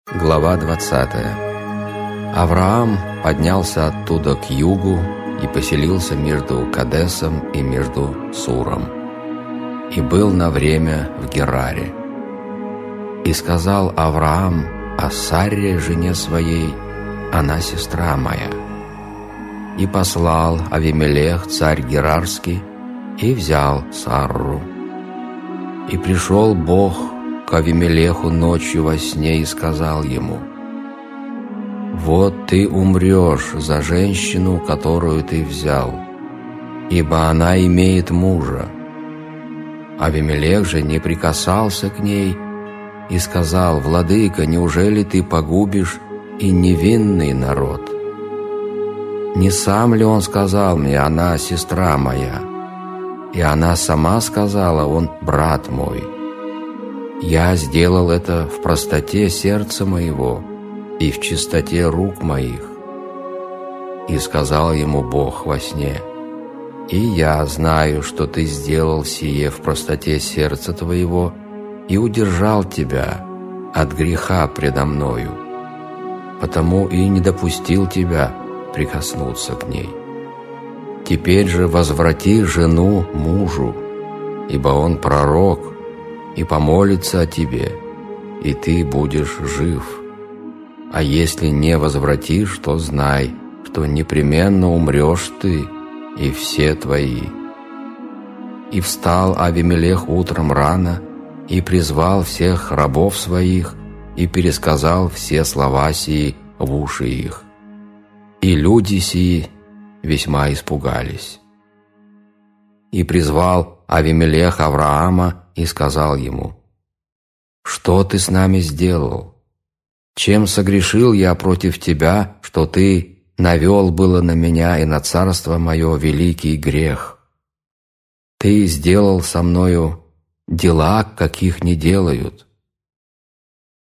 Глава 20. Авраам поднялся оттуда к югу и поселился между Кадесом и между Суром, и был на время в Гераре. И сказал Авраам о Сарре, жене своей: «Она сестра моя». И послал Авимелех, царь Герарский, и взял Сарру. И пришел Бог к Авимелеху ночью во сне и сказал ему: «Вот ты умрешь за женщину, которую ты взял, ибо она имеет мужа». Авимелех же не прикасался к ней и сказал: «Владыка, неужели ты погубишь и невинный народ? Не сам ли он сказал мне: она сестра моя? И она сама сказала: он брат мой. Я сделал это в простоте сердца моего и в чистоте рук моих». И сказал ему Бог во сне: «И я знаю, что ты сделал сие в простоте сердца твоего и удержал тебя от греха предо мною, потому и не допустил тебя прикоснуться к ней. Теперь же возврати жену мужу, ибо он пророк, и помолится о тебе, и ты будешь жив. А если не возвратишь, то знай, что непременно умрешь ты и все твои». И встал Авимелех утром рано и призвал всех рабов своих и пересказал все слова сии в уши их. И люди сии весьма испугались. И призвал Авимелех Авраама и сказал ему: «Что ты с нами сделал? Чем согрешил я против тебя, что ты навел было на меня и на царство мое великий грех? Ты сделал со мною дела, каких не делают,